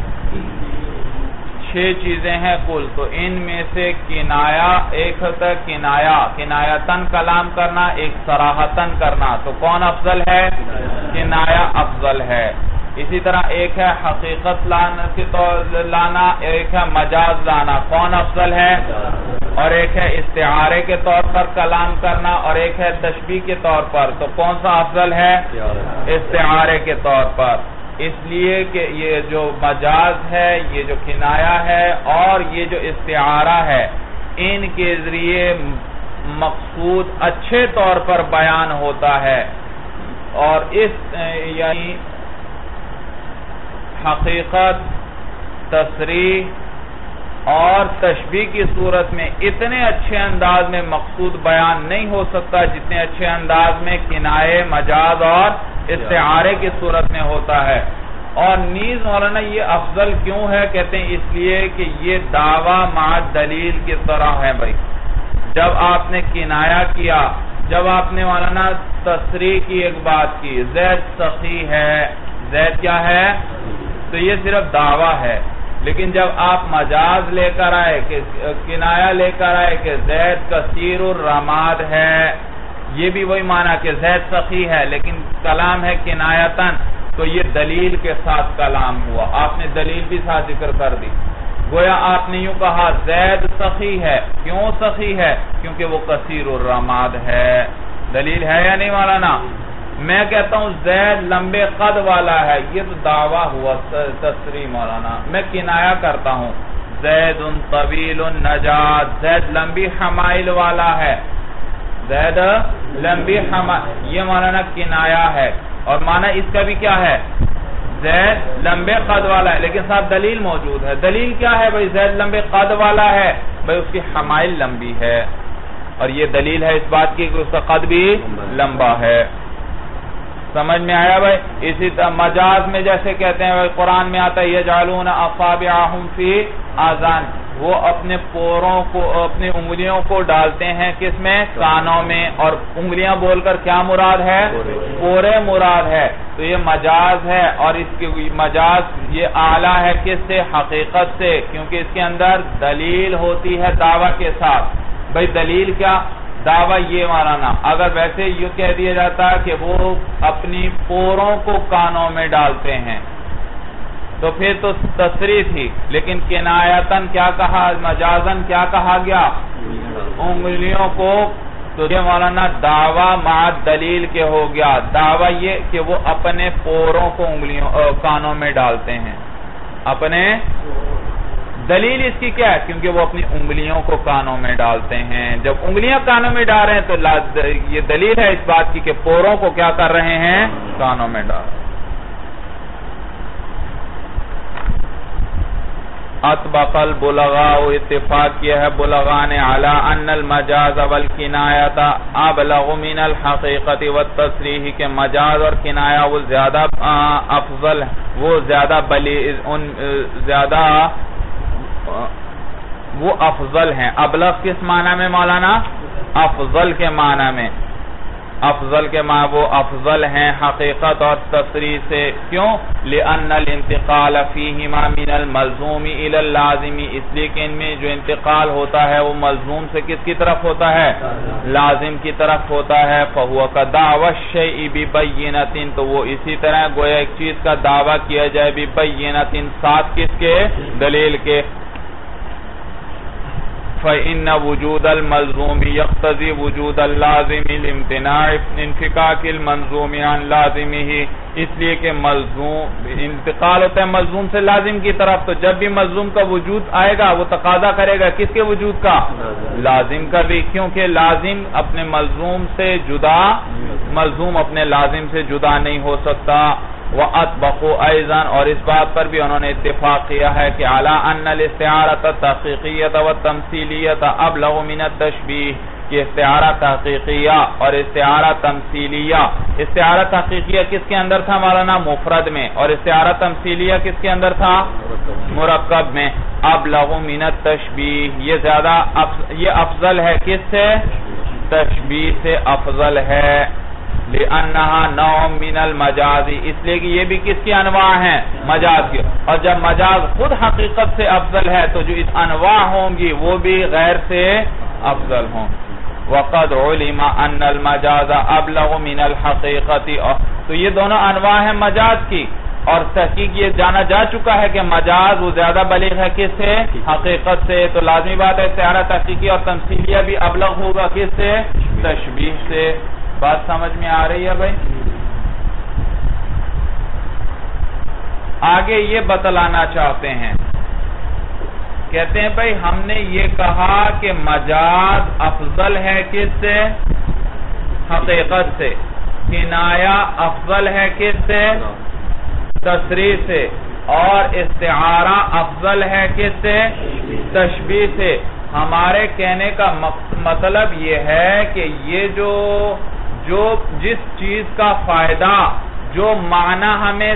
6 چیزیں ہیں کل۔ تو ان میں سے کنایہ، ایک ہوتا ہے کنایتاً کلام کرنا، ایک صراحتاً کرنا، تو کون افضل ہے؟ کنایہ افضل ہے۔ اسی طرح ایک ہے حقیقت لانا، ایک ہے مجاز لانا، کون افضل ہے؟ اور ایک ہے استعارے کے طور پر کلام کرنا، اور ایک ہے تشبیہ کے طور پر، تو کون سا افضل ہے؟ استعارے کے طور پر۔ اس لیے کہ یہ جو مجاز ہے، یہ جو کنایہ ہے، اور یہ جو استعارہ ہے، ان کے ذریعے مقصود اچھے طور پر بیان ہوتا ہے، اور اس یعنی حقیقت، تصریح اور تشبیہ کی صورت میں اتنے اچھے انداز میں مقصود بیان نہیں ہو سکتا جتنے اچھے انداز میں کنایے، مجاز اور استعارے کی صورت میں ہوتا ہے۔ اور نیز مولانا یہ افضل کیوں ہے؟ کہتے ہیں اس لیے کہ یہ دعویٰ مع دلیل کی طرح ہے بھائی۔ جب آپ نے کنایہ کیا، جب آپ نے مولانا تصریح کی ایک بات کی، زید سخی ہے، زید کیا ہے؟ تو یہ صرف دعویٰ ہے۔ لیکن جب آپ مجاز لے کر آئے، کہ کنایہ لے کر آئے کہ زید کثیر الرماد ہے، یہ بھی وہی معنی کہ زید سخی ہے، لیکن کلام ہے کنایتاً، تو یہ دلیل کے ساتھ کلام ہوا، آپ نے دلیل بھی ساتھ ذکر کر دی۔ گویا آپ نے یوں کہا زید سخی ہے، کیوں سخی ہے؟ کیونکہ وہ کثیر الرماد ہے۔ دلیل ہے یا نہیں مولانا؟ میں کہتا ہوں زید لمبے قد والا ہے، یہ تو دعویٰ ہوا تصریح مولانا۔ میں کنایہ کرتا ہوں زید طویل النجات، زید لمبی حمائل والا ہے، زید لمبی حمائل، یہ مولانا کنایہ ہے، اور معنی اس کا بھی کیا ہے؟ زید لمبے قد والا ہے، لیکن صاحب دلیل موجود ہے۔ دلیل کیا ہے بھائی؟ زید لمبے قد والا ہے، بھائی اس کی حمائل لمبی ہے، اور یہ دلیل ہے اس بات کی کہ اس کا قد بھی لمبا ہے۔ سمجھ میں آیا بھائی؟ اسی طرح مجاز میں جیسے کہتے ہیں قرآن میں آتا ہے یجعلون اصابعہم فی آذان، وہ اپنے پوروں کو، اپنی انگلیوں کو ڈالتے ہیں کس میں؟ کانوں میں، اور انگلیاں بول کر کیا مراد ہے؟ پورے مراد ہے۔ تو یہ مجاز ہے، اور اس کی مجاز یہ اعلیٰ ہے کس سے؟ حقیقت سے، کیونکہ اس کے اندر دلیل ہوتی ہے دعویٰ کے ساتھ۔ بھائی دلیل کیا؟ دعویٰ یہ مانا۔ اگر ویسے یہ کہہ دیا جاتا کہ وہ اپنی پوروں کو کانوں میں ڈالتے ہیں تو پھر تو تصریح تھی، لیکن کنایتاً کیا کہا؟ مجازاً کیا کہا گیا؟ انگلیوں کو۔ تو یہ مولانا دعویٰ مع دلیل کے ہو گیا۔ دعویٰ یہ کہ وہ اپنے پوروں کو کانوں میں ڈالتے ہیں، اپنے دلیل اس کی کیا ہے؟ کیونکہ وہ اپنی انگلیوں کو کانوں میں ڈالتے ہیں۔ جب انگلیاں کانوں میں ڈال رہے ہیں تو یہ دلیل ہے اس بات کی کہ پوروں کو کیا کر رہے ہیں؟ کانوں میں ڈال۔ اطبق البلغاء، اتفاق کیا ہے بلغاء نے، علی ان المجاز والکنایۃ ابلغ من الحقیقۃ والتصریح، کہ مجاز اور کنایہ وہ زیادہ افضل، وہ زیادہ وہ افضل ہیں۔ ابلغ کس معنی میں مولانا؟ افضل کے معنی میں۔ افضل کے معنی وہ افضل ہیں حقیقت اور تصریح سے. کیوں؟ لأن الانتقال فیہما من الملزوم الى اللازم، اس لیے کہ ان میں جو انتقال ہوتا ہے وہ ملزوم سے کس کی طرف ہوتا ہے؟ لازم کی طرف ہوتا ہے. فہو کدعوی الشیء ببینۃ، تو وہ اسی طرح گویا ایک چیز کا دعویٰ کیا جائے ببینۃ، ساتھ کس کے؟ دلیل کے. فإن وجود الملزوم يقتضي وجود اللازم لامتناع انفكاك الملزوم عن لازمه، اس لیے کہ ملزوم انتقال ہوتا ہے ملزوم سے لازم کی طرف، تو جب بھی ملزوم کا وجود آئے گا وہ تقاضا کرے گا کس کے وجود کا؟ لازم کا بھی، کیونکہ لازم اپنے ملزوم سے جدا، ملزوم اپنے لازم سے جدا نہیں ہو سکتا. وَأَطْبَقُوا أَيْضًا، اور اس بات پر بھی انہوں نے اتفاق کیا ہے کہ عَلَىٰ أَنَّ الْإِسْتِعَارَةَ التَّحْقِيقِيَّةَ وَالتَّمْثِيلِيَّةَ أَبْلَغُ مِنَ التَّشْبِيهِ، کہ استعارہ تحقیقیہ اور استعارہ تمثیلیہ، استعارہ تحقیقیہ کس کے اندر تھا مولانا؟ مفرد میں، اور استعارہ تمثیلیہ کس کے اندر تھا؟ مرکب میں. ابلغ من التشبیہ، یہ افضل ہے کس سے؟ تشبیہ سے افضل ہے. لأنها نوع من المجاز، اس لیے کہ یہ بھی کس کی انواع ہیں؟ مجاز کی. اور جب مجاز خود حقیقت سے افضل ہے تو جو اس انواع ہوں گی وہ بھی غیر سے افضل ہوں. وقد علم ان المجاز ابلغ من الحقیقت، تو یہ دونوں انواع ہیں مجاز کی، اور تحقیق یہ جانا جا چکا ہے کہ مجاز وہ زیادہ بلیغ ہے کس سے؟ حقیقت سے. تو لازمی بات ہے استعارہ تحقیقی اور تمثیلیہ بھی ابلغ ہوگا کس سے؟ تشبیہ سے. بات سمجھ میں آ رہی ہے بھائی؟ آگے یہ بتلانا چاہتے ہیں، کہتے ہیں بھائی ہم نے یہ کہا کہ مجاز افضل ہے کس سے؟ حقیقت سے. کنایہ افضل ہے کس سے؟ تصریح سے. اور استعارہ افضل ہے کس سے؟ تشبیہ سے. ہمارے کہنے کا مطلب یہ ہے کہ یہ جس چیز کا فائدہ، جو معنی ہمیں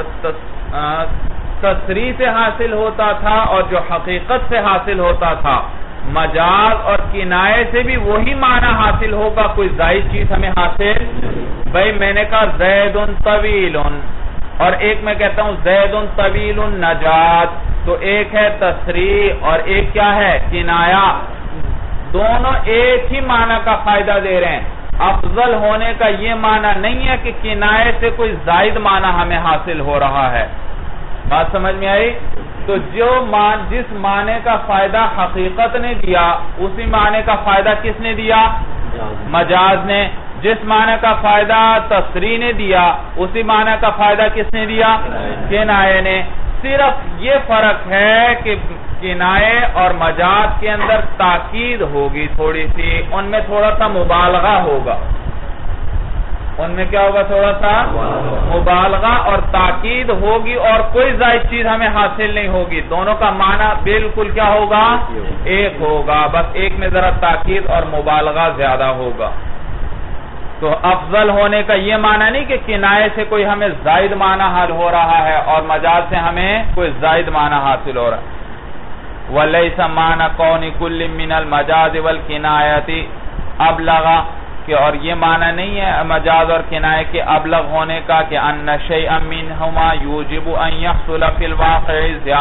تصریح سے حاصل ہوتا تھا اور جو حقیقت سے حاصل ہوتا تھا، مجاز اور کنایے سے بھی وہی معنی حاصل ہوگا، کوئی زائد چیز ہمیں حاصل. بھائی میں نے کہا زید طویل، اور ایک میں کہتا ہوں زید طویل نجات، تو ایک ہے تصریح اور ایک کیا ہے؟ کنایہ. دونوں ایک ہی معنی کا فائدہ دے رہے ہیں. افضل ہونے کا یہ معنی نہیں ہے کہ کنایے سے کوئی زائد معنی ہمیں حاصل ہو رہا ہے. بات سمجھ میں آئی؟ تو جس معنی کا فائدہ حقیقت نے دیا اسی معنی کا فائدہ کس نے دیا؟ مجاز نے. جس معنی کا فائدہ تصریح نے دیا اسی معنی کا فائدہ کس نے دیا؟ کنایے نے. صرف یہ فرق ہے کہ کنایے اور مجاز کے اندر تاکید ہوگی تھوڑی سی، ان میں تھوڑا سا مبالغہ ہوگا. ان میں کیا ہوگا؟ تھوڑا سا مبالغہ اور تاکید ہوگی، اور کوئی زائد چیز ہمیں حاصل نہیں ہوگی. دونوں کا معنی بالکل کیا ہوگا؟ ایک ہوگا، بس ایک میں ذرا تاکید اور مبالغہ زیادہ ہوگا. تو افضل ہونے کا یہ معنی نہیں کہ کنایے سے کوئی ہمیں زائد معنی حاصل ہو رہا ہے اور مجاز سے ہمیں کوئی زائد معنی حاصل ہو رہا ہے. وَلَيْسَ مَعْنَ قَوْنِ كُلٍّ مِّنَ الْمَجَازِ وَالْكِنَایَةِ أَبْلَغَ، کہ اور یہ معنی نہیں ہے مجاز اور کنایہ کے ابلغ ہونے کا کہ أَنَّ شَيْئًا مِّنْهُمَا يُوجِبُ أَن يَحْصُلَ فِي الْوَاقِعِ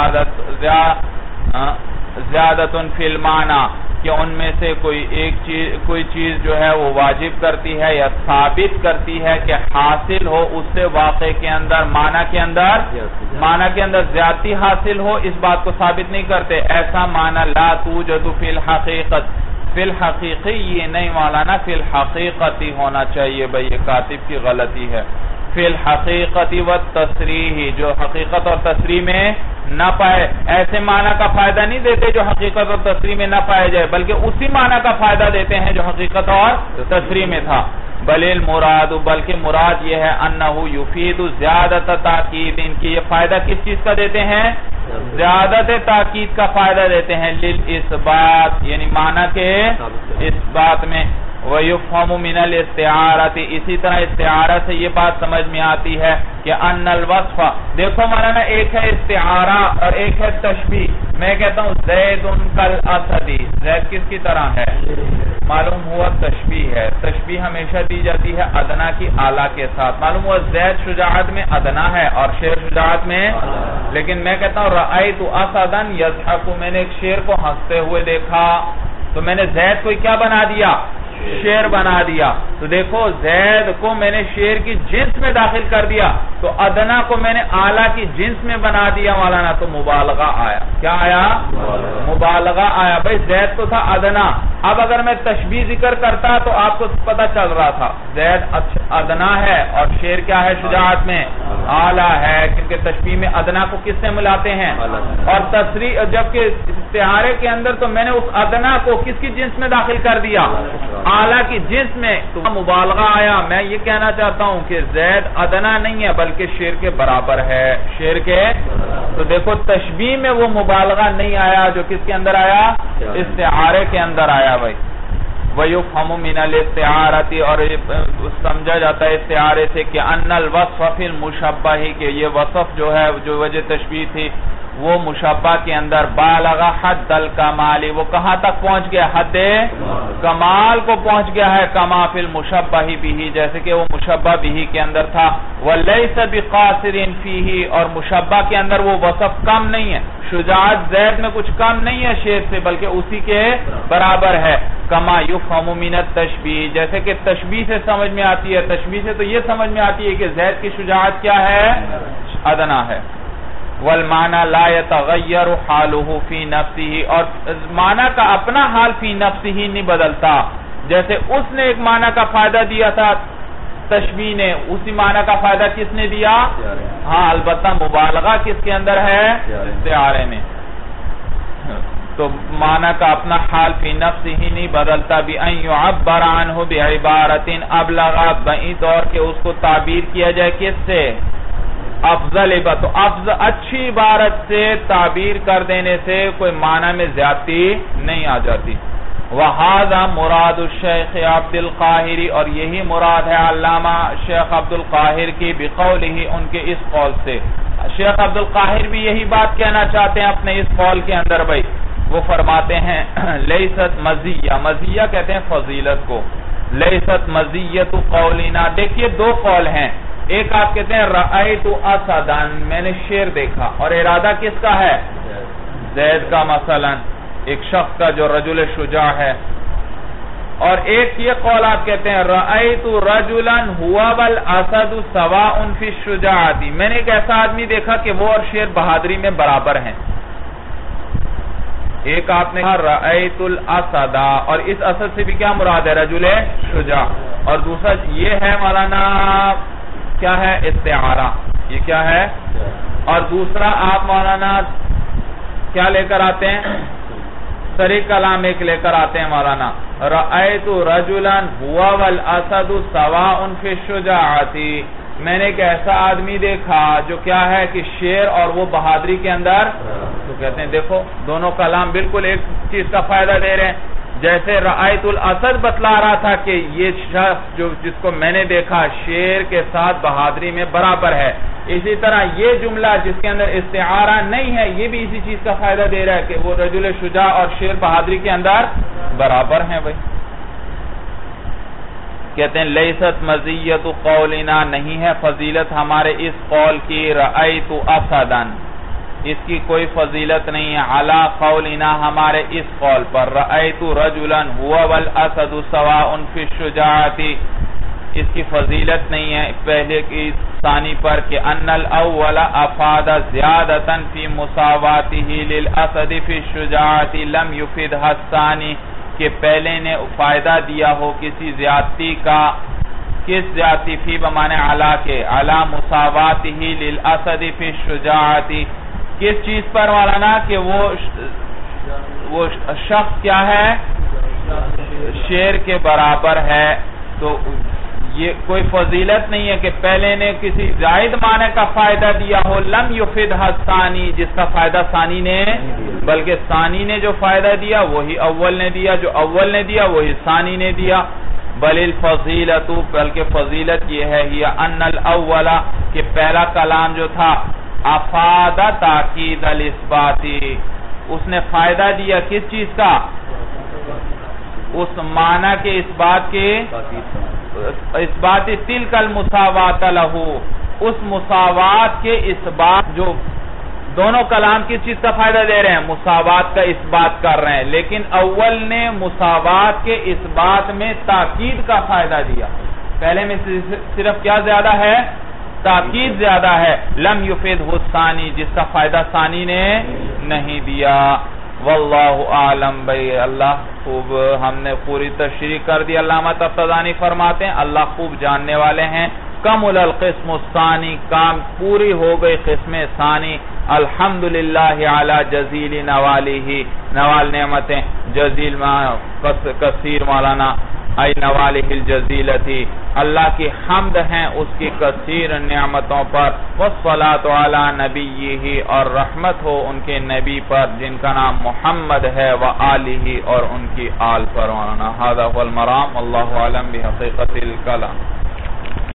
زِيَادَةٌ فِي الْمَعْنَى، کہ ان میں سے کوئی چیز جو ہے وہ واجب کرتی ہے یا ثابت کرتی ہے کہ حاصل ہو اس سے واقع کے اندر، معنی کے اندر زیادتی حاصل ہو، اس بات کو ثابت نہیں کرتے. ایسا معنی لا توجد فی الحقیقت، فی الحقیقی یہ نہیں مولانا، فی الحقیقتی ہونا چاہیے. بھئی یہ کاتب کی غلطی ہے. فی الحقیقت والتصریح، جو حقیقت اور تصریح میں نہ پائے. ایسے معنی کا فائدہ نہیں دیتے جو حقیقت اور تصریح میں نہ پائے جائے، بلکہ اسی معنی کا فائدہ دیتے ہیں جو حقیقت اور تصریح میں تھا. بل المراد، بلکہ مراد یہ ہے انہ یفید زیادت تاکید، ان کی یہ فائدہ کس چیز کا دیتے ہیں؟ زیادت تاکید کا فائدہ دیتے ہیں. للاثبات، یعنی معنی کے اس بات میں. وَيُفْهَمُ مِنَ الْإِسْتِعَارَةِ، اسی طرح استعارہ سے یہ بات سمجھ میں آتی ہے کہ أَنَّ الْوَصْفَ، دیکھو مولانا ایک ہے استعارہ اور ایک ہے تشبیہ. میں کہتا ہوں زید کل اسدی، زید کس کی طرح ہے؟ معلوم ہوا تشبیہ ہے، تشبیہ ہمیشہ دی جاتی ہے ادنا کی اعلیٰ کے ساتھ، معلوم ہوا زید شجاعت میں ادنا ہے اور شیر شجاعت میں، لیکن میں کہتا ہوں رأیت اسدا یضحک، میں نے ایک شیر کو ہنستے ہوئے دیکھا، تو میں نے زید کو کیا بنا دیا؟ شیر بنا دیا، تو دیکھو زید کو میں نے شیر کی جنس میں داخل کر دیا، تو ادنا کو میں نے اعلیٰ کی جنس میں بنا دیا مولانا، تو مبالغہ آیا، کیا آیا؟ مبالغہ آیا، بھئی زید تو تھا ادنا، اب اگر میں تشبیہ ذکر کرتا تو آپ کو پتہ چل رہا تھا زید ادنا ہے اور شیر کیا ہے؟ شجاعت میں اعلیٰ ہے، کیونکہ تشبیہ میں ادنا کو کس سے ملاتے ہیں؟ اور تصریح جبکہ استعارے کے اندر تو میں نے اس ادنا کو کس کی جنس میں داخل کر دیا؟ اعلیٰ کی جنس میں، تو مبالغہ آیا۔ میں یہ کہنا چاہتا ہوں کہ زید ادنا نہیں ہے بلکہ شیر کے برابر ہے، شیر کے، تو دیکھو تشبیہ میں وہ مبالغہ نہیں آیا جو کس کے اندر آیا؟ استعارے کے اندر آیا بھائی۔ وَيُفْهَمُ مِنَ الْاِسْتِعَارَةِ، اور سمجھا جاتا ہے استعارے سے کہ أَنَّ الْوَصْفَ فِي الْمُشَبَّهِ، کہ یہ وصف جو ہے جو وجہ تشبیہ تھی وہ مشبہ کے اندر بالغ حد الکمال، وہ کہاں تک پہنچ گیا؟ حد کمال کو پہنچ گیا ہے، کما فی المشبہ بہ، جیسے کہ وہ مشبہ بہ کے اندر تھا، ولیس بقاصر فیہ، اور مشبہ کے اندر وہ وصف کم نہیں ہے، شجاعت زید میں کچھ کم نہیں ہے شیر سے بلکہ اسی کے برابر ہے، کما یفہم من التشبیہ، جیسے کہ تشبیہ سے سمجھ میں آتی ہے، تشبیہ سے تو یہ سمجھ میں آتی ہے کہ زید کی شجاعت کیا ہے؟ ادنا ہے۔ والمعنى لا يتغیر حاله فی نفسه، اور معنی کا اپنا حال فی نفسه نہیں بدلتا، جیسے اس نے ایک معنی کا فائدہ دیا تھا تشبیہ نے، اسی معنی کا فائدہ کس نے دیا؟ ہاں البتہ مبالغہ کس کے اندر ہے؟ استعارے میں، تو معنی کا اپنا حال فی نفسه نہیں بدلتا، بأن يعبر عنه بعبارة ابلغ، بعید اور کہ اس کو تعبیر کیا جائے کس سے؟ افضل، تو اچھی عبارت سے تعبیر کر دینے سے کوئی معنی میں زیادتی نہیں آ جاتی۔ وَهَذَا مراد الشیخ عبد القاہری، اور یہی مراد ہے علامہ شیخ عبد القاہر کی، بقولہ، ان کے اس قول سے۔ شیخ عبد القاہر بھی یہی بات کہنا چاہتے ہیں اپنے اس قول کے اندر بھائی، وہ فرماتے ہیں لیست مزیہ، مزیہ کہتے ہیں فضیلت کو، لیست مزیت قولنا، دیکھیے دو قول ہیں، ایک آپ کہتے ہیں رأیت اسدن، میں نے شیر دیکھا، اور ارادہ کس کا ہے؟ زید کا، مثلا ایک شخص کا جو رجل شجاع ہے، اور ایک یہ قول آپ کہتے ہیں رأیت رجلا هو والاسد سواء فی الشجاعت، میں نے ایک ایسا آدمی دیکھا کہ وہ اور شیر بہادری میں برابر ہیں۔ ایک آپ نے کہا رأیت الاسد، اور اس اسد سے بھی کیا مراد ہے؟ رجل شجاع، اور دوسرا یہ ہے مولانا کیا ہے؟ استعارہ، یہ کیا ہے؟ اور دوسرا آپ مولانا کیا لے کر آتے ہیں؟ صریح کلام ایک لے کر آتے ہیں مولانا، رأیت رجلا هو والاسد سواء فی الشجاعت، میں نے ایک ایسا آدمی دیکھا جو کیا ہے کہ شیر اور وہ بہادری کے اندر، تو کہتے ہیں دیکھو دونوں کلام بالکل ایک چیز کا فائدہ دے رہے ہیں، جیسے رأیت الاسد بتلا رہا تھا کہ یہ شخص جس کو میں نے دیکھا شیر کے ساتھ بہادری میں برابر ہے، اسی طرح یہ جملہ جس کے اندر استعارہ نہیں ہے یہ بھی اسی چیز کا فائدہ دے رہا ہے کہ وہ رجل شجاع اور شیر بہادری کے اندر برابر ہیں بھائی۔ کہتے ہیں لیست مزیت قولنا، نہیں ہے فضیلت ہمارے اس قول کی رأیت اسدن، اس کی کوئی فضیلت نہیں ہے، علی قولنا، ہمارے اس قول پر، رأیت رجلا هو والاسد سواء فی الشجاعت، اس کی فضیلت نہیں ہے پہلے کی ثانی پر کہ ان الاول افاد زیادتا فی مساواته للاسد فی الشجاعت لم یفدها الثانی، کہ پہلے نے فائدہ دیا ہو کسی زیادتی کا، کس زیادتی؟ فی بمانے علا کے، علا مساواته للاسد فی الشجاعت، کس چیز پر مولانا؟ کہ وہ شخص کیا ہے؟ شیر کے برابر ہے، تو یہ کوئی فضیلت نہیں ہے کہ پہلے نے کسی زائد معنی کا فائدہ دیا ہو، لم یفدها الثانی، جس کا فائدہ ثانی نے، بلکہ ثانی نے جو فائدہ دیا وہی اول نے دیا، جو اول نے دیا وہی ثانی نے دیا، بل الفضیلت، بلکہ فضیلت یہ ہے ہی ان الاول، کہ پہلا کلام جو تھا افاد تاکید الاثباتی، اس نے فائدہ دیا کس چیز کا؟ اس معنی کے اس بات تلک المساوات لہو، اس مساوات کے اس بات، جو دونوں کلام کس چیز کا فائدہ دے رہے ہیں؟ مساوات کا اس بات کر رہے ہیں، لیکن اول نے مساوات کے اس بات میں تاکید کا فائدہ دیا، پہلے میں صرف کیا زیادہ ہے؟ تاکید زیادہ ہے. لم یفید الثانی، جس کا فائدہ ثانی نے نہیں دیا. واللہ اعلم. بھئی اللہ خوب، ہم نے پوری تشریح کر دی. علامہ تفتزانی فرماتے ہیں اللہ خوب جاننے والے ہیں. کمل القسم الثانی، کام پوری ہو گئی قسم ثانی. الحمدللہ علی جزیل نوالیہ، نوال نعمتیں جزیل کثیر مولانا ای نوالہ الجزیلتی، اللہ کی حمد ہیں اس کی کثیر نعمتوں پر. والصلاة علی نبیہ، اور رحمت ہو ان کے نبی پر جن کا نام محمد ہے، وآلہ، اور ان کی آل پر. مولانا ھذا هو المرام. واللہ اعلم بحقیقت الکلام.